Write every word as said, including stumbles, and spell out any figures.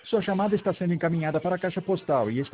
Sua chamada está sendo encaminhada para a caixa postal e está